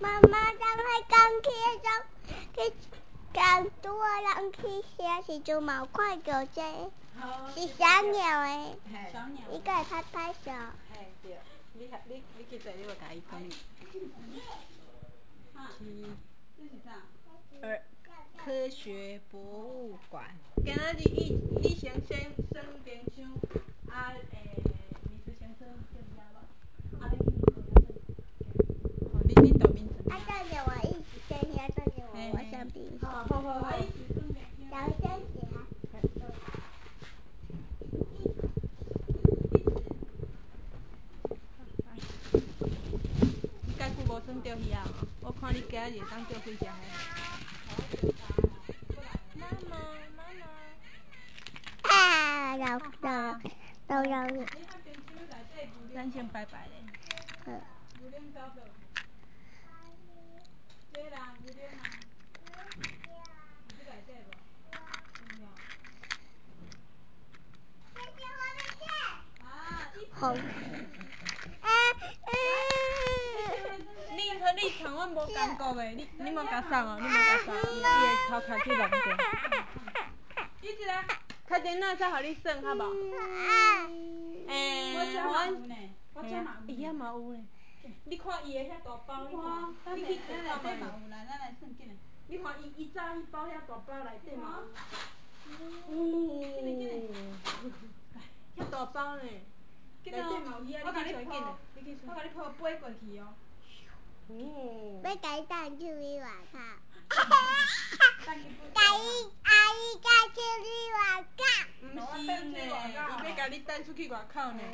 妈妈当喺钢鐵上，佢更多人去寫是做毛塊嘅啫，是小鳥誒，呢個係拍拍手。 嘿，對，你去做，你要甲伊講。科學博物館。今仔日你先算冰箱，面试先算掉遐吧。你到面试。 等下我一起先遐，等下我上冰箱。 好。 小声些。 介久无算钓鱼啊？我看你今日当钓几只个。妈妈。 啊，老。 咱先拜拜咧。 好。 你同阮无共过诶，你莫甲送哦，你莫甲送，伊会头壳去弄掉。你一个开电脑才互你算，好无？我遮嘛有，伊遐嘛有呢。你看伊诶遐大包，你去看嘛有啦，咱来算紧诶。你看伊早迄包遐大包内底嘛有。遐大包呢，内底嘛有遐，你去算紧诶，我甲你抱飞过去哦。 要甲伊带出去外口。阿姨带出去外口。 毋是呢，伊要甲你带出去外口呢。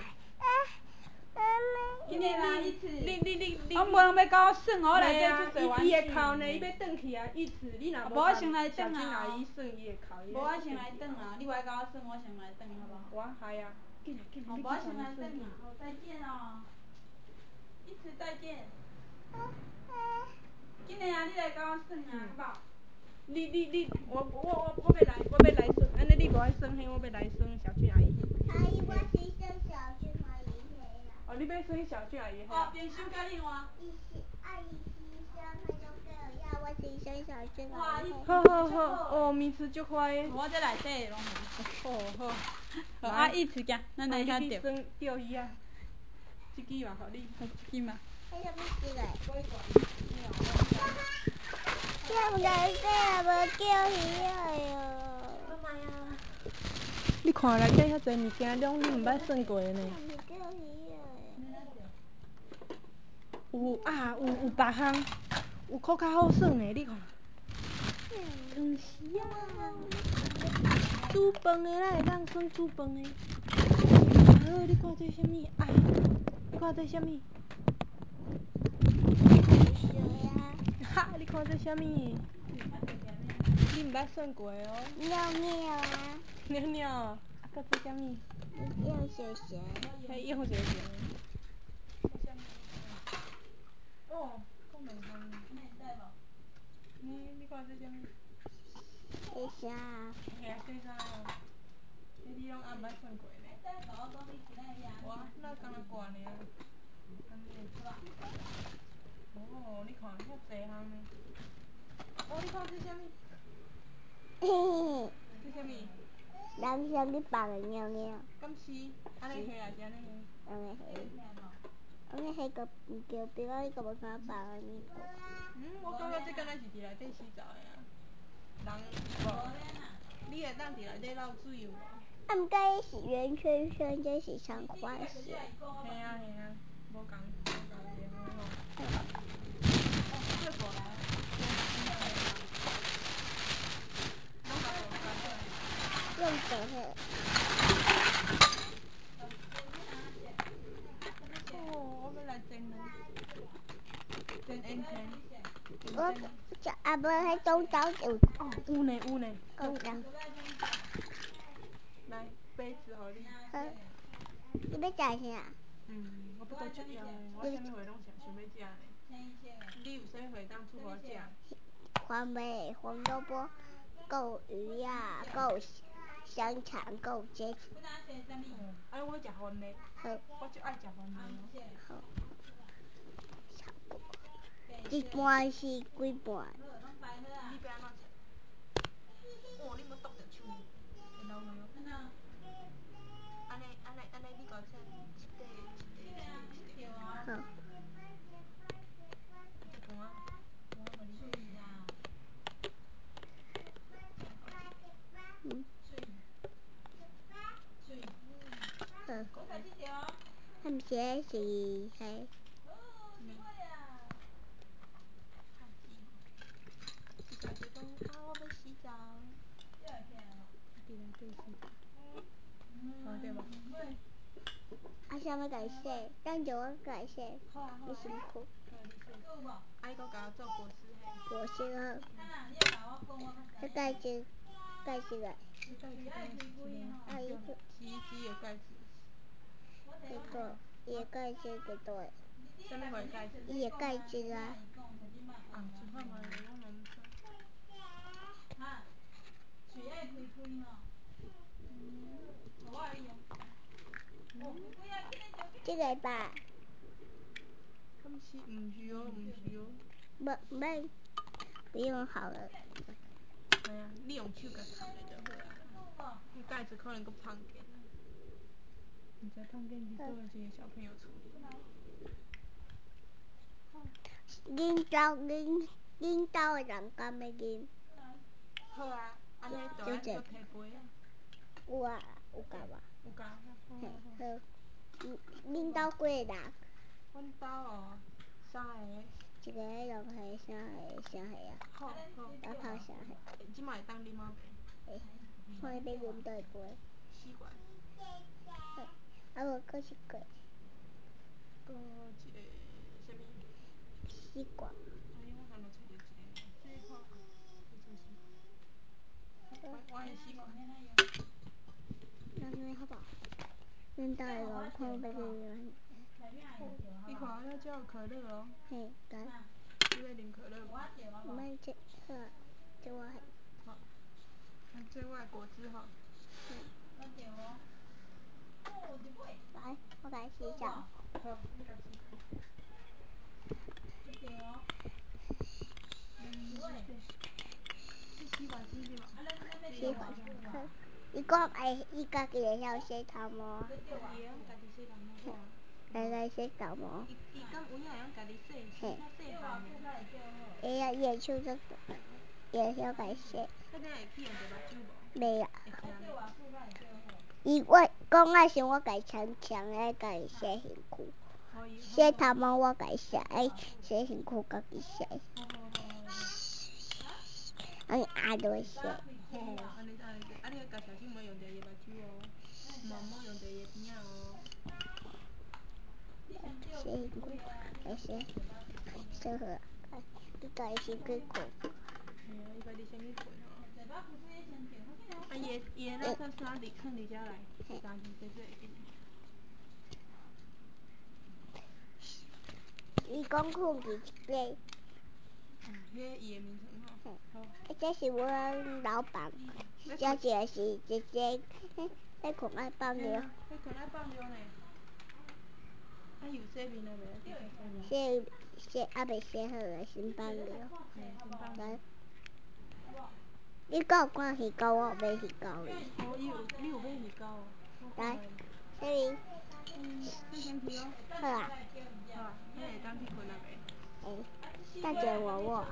今日啦，你我无人要甲我算，我内底出侪玩具。伊会扣呢，伊要转去啊，意思你若无我先来转啊。阿姨算伊会扣。无我先来转啊，你袂甲我算，我先来转，好无？我嗨啊，紧来，我先来转啊，再见哦，一次再见。今日啊，你来甲我算啊，好无？我要来算，安尼你无爱算迄，我要来算小俊阿姨。 阿姨，我是算小俊阿姨迄啦。 哦，你要算小俊阿姨迄？哦，冰箱甲另外。 阿姨是算迄种个呀，我是算小俊阿姨。 好，哦，面试足快诶。我这内底拢有。好，啊，一次行，咱来遐钓。算钓鱼啊，这支嘛，互你，这支嘛。 迄什么字嘞？叫人说无钓鱼个哟。 你看内底遐侪物件，拢你毋捌算过呢。有别项，有搁较好算的，你看。汤匙啊，煮饭的咱会当算煮饭的。好，你看这什么啊？你看这什么？哈！你看这什么？你毋捌算过哦。 尿啊。 尿，啊，搁这什么？ 用小蛇。 嘿，用小蛇。哦，讲两项。你看这什么？ 这啥？ 嘿啊，这啥哦？这你拢还毋捌算过呢。我那刚刚挂呢。哦，你看遐济项呢。哦，你看这什么？这什么？ 人像你放的尿。 敢是？安尼下也是安尼下。 安尼迄个唔叫别个，迄个无敢放安尼。 我感觉这敢若是伫内底洗澡的啊。人无，你会当伫内底流水有无？ 啊，毋过伊是圆圈圈，这是长方形。 嘿啊，无共个吼。这过来。 用手嘿。 我要来蒸呢，蒸烟圈。 我这啊无迄种刀有。 哦，有呢。 够人。 来，杯子互你。 好。你要食啥？ 我要再吃药的，我啥物货拢想要食呢。你有啥物货当出我食？ 黄梅、红萝卜、够鱼啊，够香肠，够这。 我食番麦。 好。 我最爱食番麦。 好。 一半是几半？ 你要安怎？哦，你要剁着手呢，会流血哦。安尼，你甲我切一块。 好。他们写是谁？ 我要洗澡。对吧？ 啥物甲伊洗？等下我甲伊洗。你辛苦。 啊，伊搁甲我做果汁嘿。 果汁好。这盖子来。啊，伊个。 洗衣机的盖子。 伊个盖子几多个？ 啥物款盖子？ 伊个盖子啊。 啊，一块嘛，我嘛毋知。水爱开吼。 这个吧。 敢是？毋是哦。 不用好了。 哎呀，你用手甲烫下就好啊。伊盖子可能搁芳见。毋知芳见是做的是小朋友处理。 恁兜的人敢要啉？ 好啊，安尼就爱搁摕杯啊。 有啊，有够啊。 有够。 好。恁兜几个人？ 阮兜哦，3个。 一个、2个、3个、啥个啊？ 好。 我泡啥个？ 即摆会当啉啊袂？ 看你要啉倒一杯。 4罐。 啊无，搁一个。 搁一个啥物 ？4罐。 哎，我刚才找着一个，这看。我的4罐。 那好不好？恁兜的人看要啉。 你看，咱这有可乐哦。 嘿，干。 你要啉可乐无？ 毋免这，好啊，这我系。 好。这我的果汁吼。 来，我甲你洗澡。 好，你甲洗。 洗完。伊讲伊家己会晓洗头毛。 会晓家己洗头毛。 来洗头毛。 伊敢有影会晓家己洗？洗头毛。 会啊，伊的手足大，伊会晓家己洗。 会去用着目睭无？ 袂啊。我讲爱想我家强的家己洗身躯，洗头毛我家洗，洗身躯家己洗。安尼压落洗。 安尼，啊你家小心莫用着伊目睭哦，莫用着伊边仔哦。 洗身躯，洗好啊，你家己先去困。 嘿啊，伊家己先去困吼。啊，伊的那套衫伫放伫遮来，干净洗洗会紧。 伊讲困去一杯。 迄伊的名称吼。好。 这是阮老板，这个是姐姐，在困爱放尿。 在困爱放尿呢。啊，有洗面了袂？ 洗还袂洗好个，先放尿。来。你敢有看鱼糕？我有买鱼糕哩。 哦，你有买鱼糕哦。 来，这里。 你先去哦。 好啊。 好啊，你会当去困啊袂？ 等者我。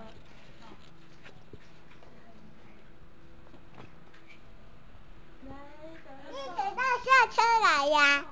你等到下车来呀。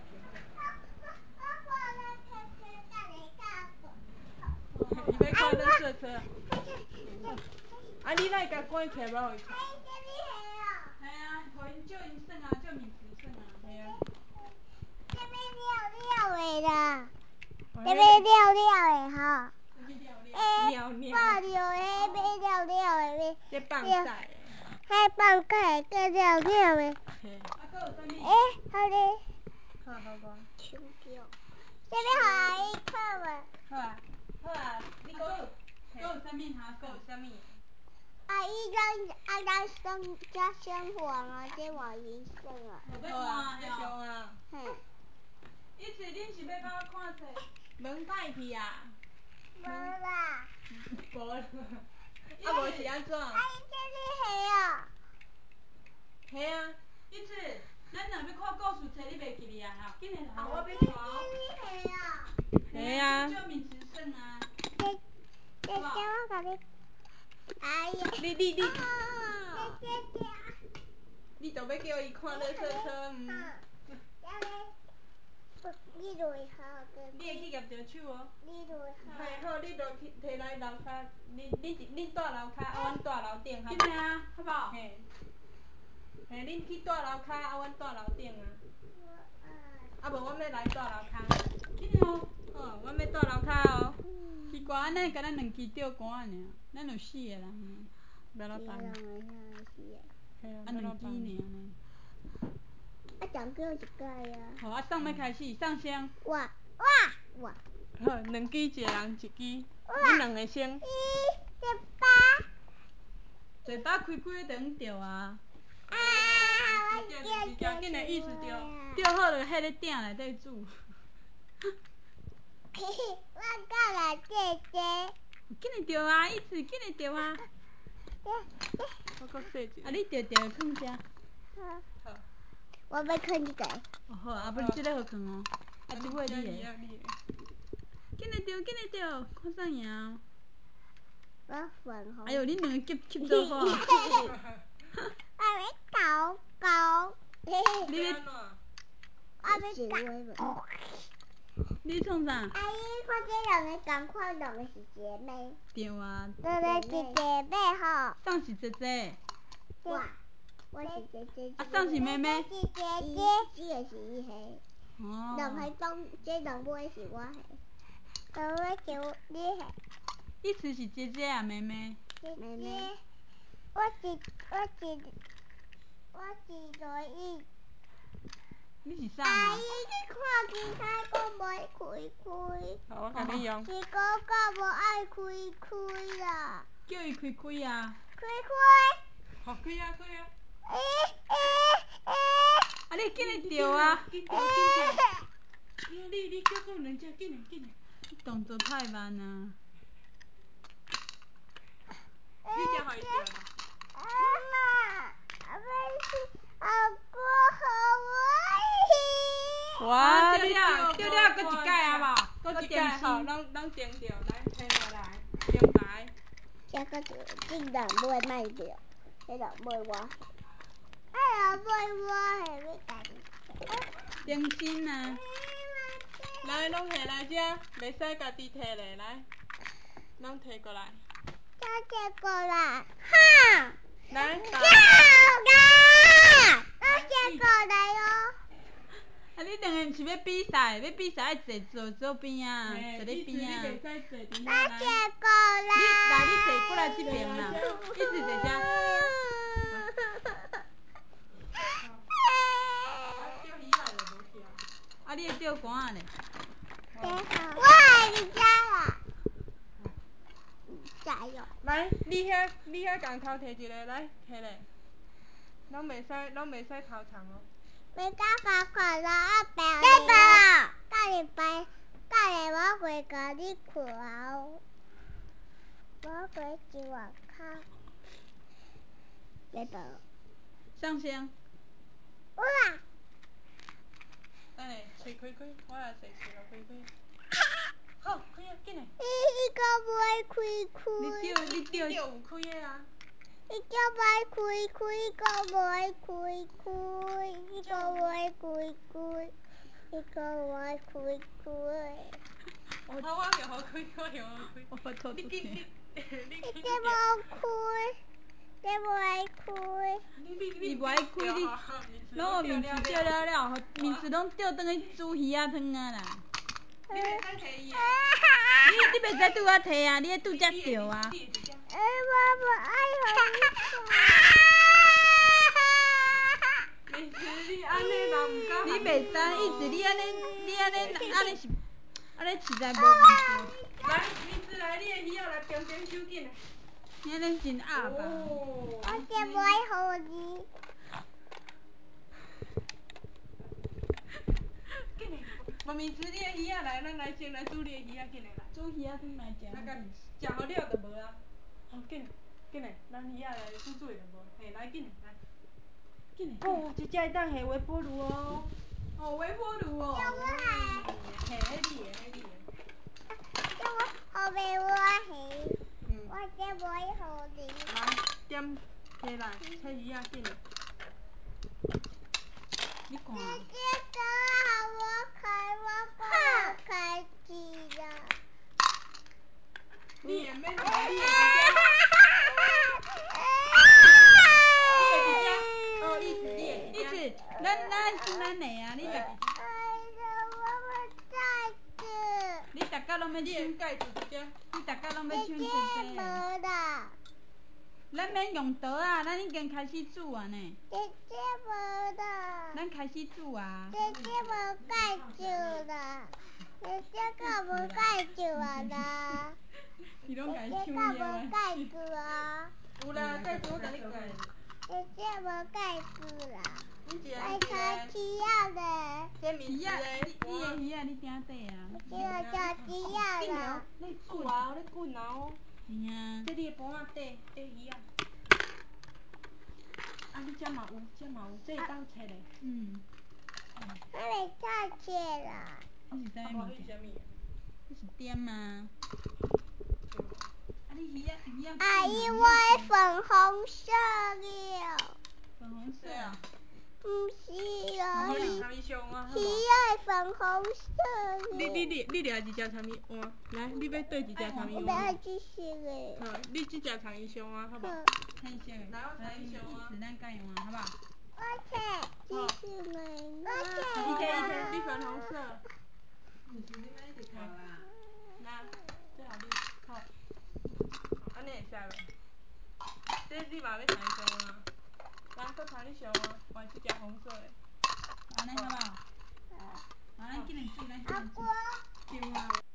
你要看咱坐车啊？啊，你哪会甲关起来，无互伊看？嘿啊，互因借因耍啊，借面子耍啊，嘿啊。 这边尿的啦，这边尿的哈。 尿尿。 放尿的，那边尿的。 这放屎的。 迄放假个尿的。 嘿。 好嘞。 好我。 这边互阿姨看嘛。 好啊，你搁有啥物哈？搁有啥物？ 阿姨咱生黄啊，这换颜色啊。 好啊，要上啊。 嘿。 意思恁是要甲我看册？门歹去啊？ 无啦。 无啦。啊无是安怎？ 啊，伊这里黑哦。 嘿啊，一次，咱若要看故事册，你袂记哩啊？吼，紧来，我要看哦。嘿啊。叫名词算啊。 姐，我甲你。哎呀。 你。你就要叫伊看咧车车， 你就会好个。 你会去夹着手哦。 你就会好。 嘿好，你就去摕来楼骹，恁住楼骹，啊，阮住楼顶，好。真诶啊，好无？嘿。嘿，恁去住楼骹，啊，阮住楼顶啊。啊无，阮要来住楼骹。真诶哦。好，阮要住楼骹哦。奇怪，安尼甲咱两支钓竿尔，咱有4个人，要老重。嘿啊，2支尔呢。 啊，上叫一届啊。 好，啊，送要开始，送先。 我。 好，2支一个人1支，恁2个先。嘴巴开开等钓啊。 啊，我钓。 紧来意思钓好就迄个鼎内底煮。 我到了姐姐。 紧来钓啊，意思紧来钓啊。我搁说一个。啊，你钓放遮。好。 我要放这个。 哦好，啊不然这个好放哦。啊，这尾你的。紧来钓，看啥赢？ 我粉红。 哎呦，恁2个吸做好。 我要搞。 你要？ 我要搞。 你创啥？ 阿姨，看这2个同款，2个是姐妹。 对啊。 2个是姐妹吼。 啥是姐姐？ 我是姐姐。 啊，啥是妹妹？ 是姐姐。这个是伊下。 哦。 2个中，这2尾是我下。2尾是你下。 意思是姐姐啊，妹妹。 妹妹。我是罗伊。 你是啥？ 阿姨，你看其他个袂开。 好，我甲你用。 是哥哥无爱开啦。 叫伊开啊。 开。 好，开啊。啊，你紧来钓啊！紧钓！你叫过2只，紧来！你动作太慢啊！你只互伊钓啦。 妈， 哇！钓了，搁一届啊无？搁一届好，咱定钓，来摕落来，定来。 这个是这2尾卖钓，这2尾我。2尾我下要家己。 定心啊！来，拢摕来遮，袂使家己摕咧，来，拢摕过来。 摕过来，哈！ 来， 我摕过来哦。 啊，你2个是要比赛爱坐左边啊，坐咧边啊。 我摕过来。 来，你坐过来这边啦，一直坐遮。啊，你会钓竿咧？ 我爱你家啦。加油！ 来，你遐共头摕一个来，摕咧。拢袂使头长哦。 袂甲看啦，阿爸。你爸，隔日我会甲你看哦。我会去外口。你爸。 上先。 有啦。 哎，吹开，我也吹开。好，开啊，紧来。 伊个袂开。 你钓有开的啊。 伊个袂开，伊个袂开。伊个袂开。 我又好开。我偷你你无开。 你袂开你，拢有面子钓了，面子拢钓转去煮鱼仔汤啊啦。你袂使摕伊个。你袂使拄我摕啊，你咧拄则钓啊。 我无爱面子你安尼嘛唔够。你袂使，意思你安尼是实在无面子。来，面子来，你的鱼仔来平手紧来。你安尼真鸭吧？ 我这袂互你。 紧来， 无面吃你的鱼仔来，咱来先来煮你的鱼仔，紧来来。煮鱼仔先来食。那甲食好了就无啊。好紧，紧来，咱鱼仔来煮水就无。嘿，来紧来，来。紧来。哦，这只会当下微波炉哦。哦，微波炉哦。 叫我下。 嘿，迄你的，迄你的。 叫我后面我下。我这袂好你。 来，点起来，切鱼仔紧来。你看。 姐姐哥好，我开机了。 你也免开，你也直接。哦，意思，咱的啊，你着。你逐家拢要抢盖住一点，你逐家拢要抢一个。 无啦。 咱免用刀啊，咱已经开始煮啊呢。 姐姐无啦。 咱开始煮啊。 姐姐无盖住啦，姐姐敢无盖住啊啦？ 伊拢家姐姐敢无盖住啊？ 有啦，盖住我甲你盖。 姐姐无盖住啦。 爱开机啊嘞！ 这面仔，你的鱼仔你顶底啊？ 这个叫机啊啦。 你滚啊！你滚啊！哦。是啊。这你的盘仔底鱼仔。啊，你这嘛有，这嘛有，这会当切的。 我来再切啦。 你是啥物？你是点啊？啊，你鱼仔。 阿姨，我的粉红色了。 粉红色啊？ 不是哦， 鱼粉红色。 你掠一只参米碗，来，你要对一只参米碗。 要这些个。 好，你这只参鱼香碗，好不好？参鱼香的。来，我参鱼香碗。是咱家用啊，好不好？ 我切，这是咩？ 我切。你粉红色。好啦。来，这好你，好。安尼会使袂？这你嘛要参鱼香碗。来，搁参你香碗，换一只红色的。安尼好不好？好，咱今日煮，咱今日煮。